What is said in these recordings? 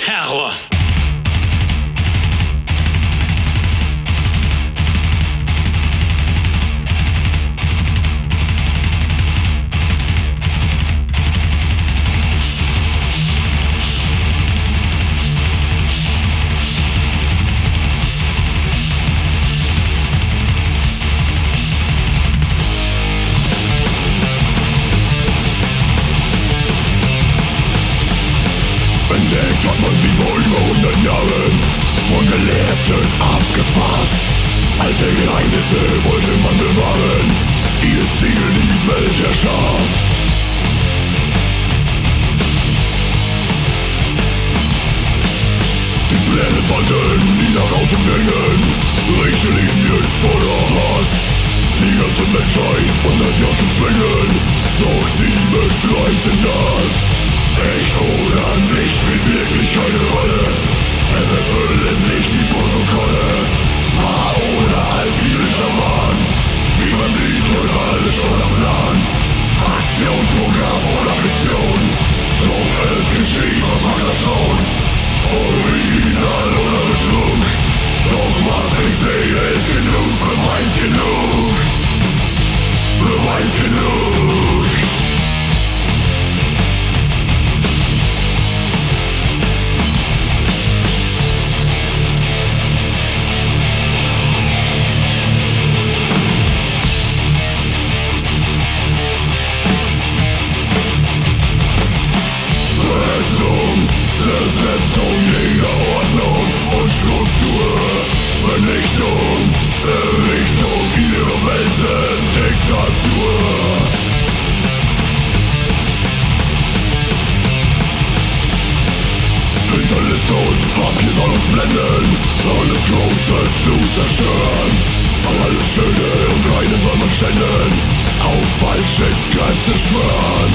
Terror. Entdeckt hat man sie vor über 100 Jahren, von Gelehrten abgefasst. Alte Geheimnisse wollte man bewahren, ihr Ziel die Weltherrschaft. Die Pläne sollten nie nach außen dringen, Richtlinien voller Hass. Die ganze Menschheit und das Jochen zwingen, doch sie bestreiten das. Echt oder nicht spielt wirklich keine Rolle. Es erfüllen sich die Protokolle. Wahr oder altbiblischer Wahn, wie man sieht, wird alles schon am Plan. Aktionsprogramm oder Fiktion, doch es geschieht, was mag das schon? Original oder Betrug, doch was ich sehe ist genug, Beweis genug. Beweis genug. Zersetzung jeder Ordnung und Struktur, Vernichtung, Errichtung ihrer Weltendiktatur. Hinterliste und Papier soll uns blenden, alles Große zu zerstören. Aber alles Schöne und Reine soll man schänden, auf falsche Grenzen schwören.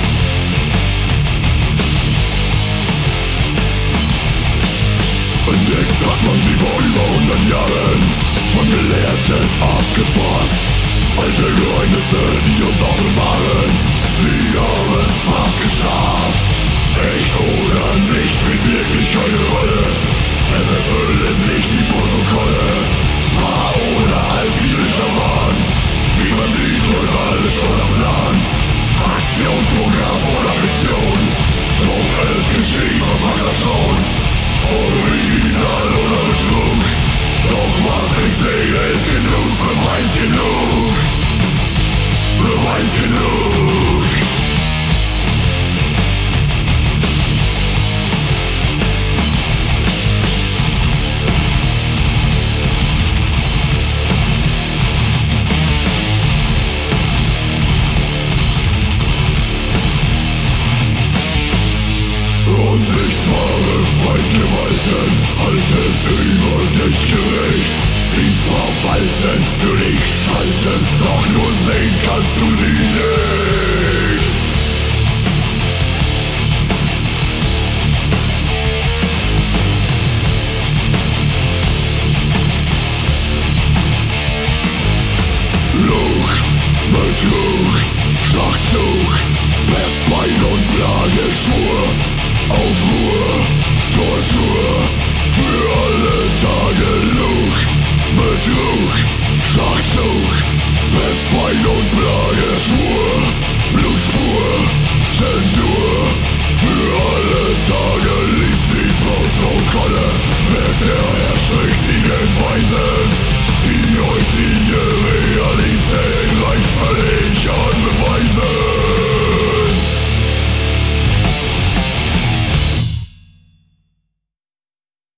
Entdeckt hat man sie vor über 100 Jahren, von Gelehrten abgefasst. Alte Geheimnisse, die uns offenbaren, sie haben es fast geschafft. Echt oder nicht spielt wirklich keine Rolle, es erfüllen sich die Protokolle. Wahr oder altbiblischer Wahn, wie man sieht, wird alles schon am Plan. Aktionsprogramm oder Fiktion, doch es geschieht, was mag das schon? Original oder Betrug, doch was ich sehe ist genug, Beweis genug. Beweis genug. Unsichtbare Feindgewalten halten über dich Gericht. Die verwalten, für dich schalten, doch nur sehen kannst du sie nicht.